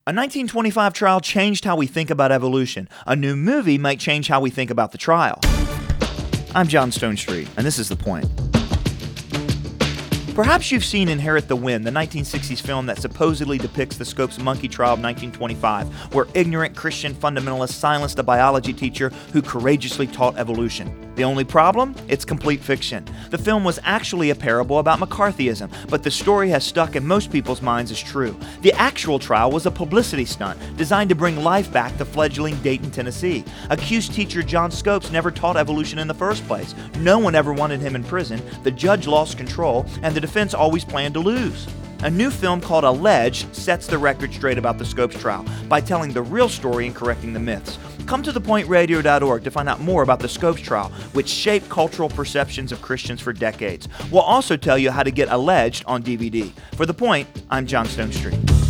A 1925 trial changed how we think about evolution. A new movie might change how we think about the trial. I'm John Stonestreet, and this is The Point. Perhaps you've seen Inherit the Wind, the 1960s film that supposedly depicts the Scopes monkey trial of 1925, where ignorant Christian fundamentalists silenced a biology teacher who courageously taught evolution. The only problem? It's complete fiction. The film was actually a parable about McCarthyism, but the story has stuck in most people's minds as true. The actual trial was a publicity stunt designed to bring life back to fledgling Dayton, Tennessee. Accused teacher John Scopes never taught evolution in the first place. No one ever wanted him in prison, the judge lost control, and the defense always planned to lose. A new film called Alleged sets the record straight about the Scopes trial by telling the real story and correcting the myths. Come to thepointradio.org to find out more about the Scopes trial, which shaped cultural perceptions of Christians for decades. We'll also tell you how to get Alleged on DVD. For The Point, I'm John Stonestreet.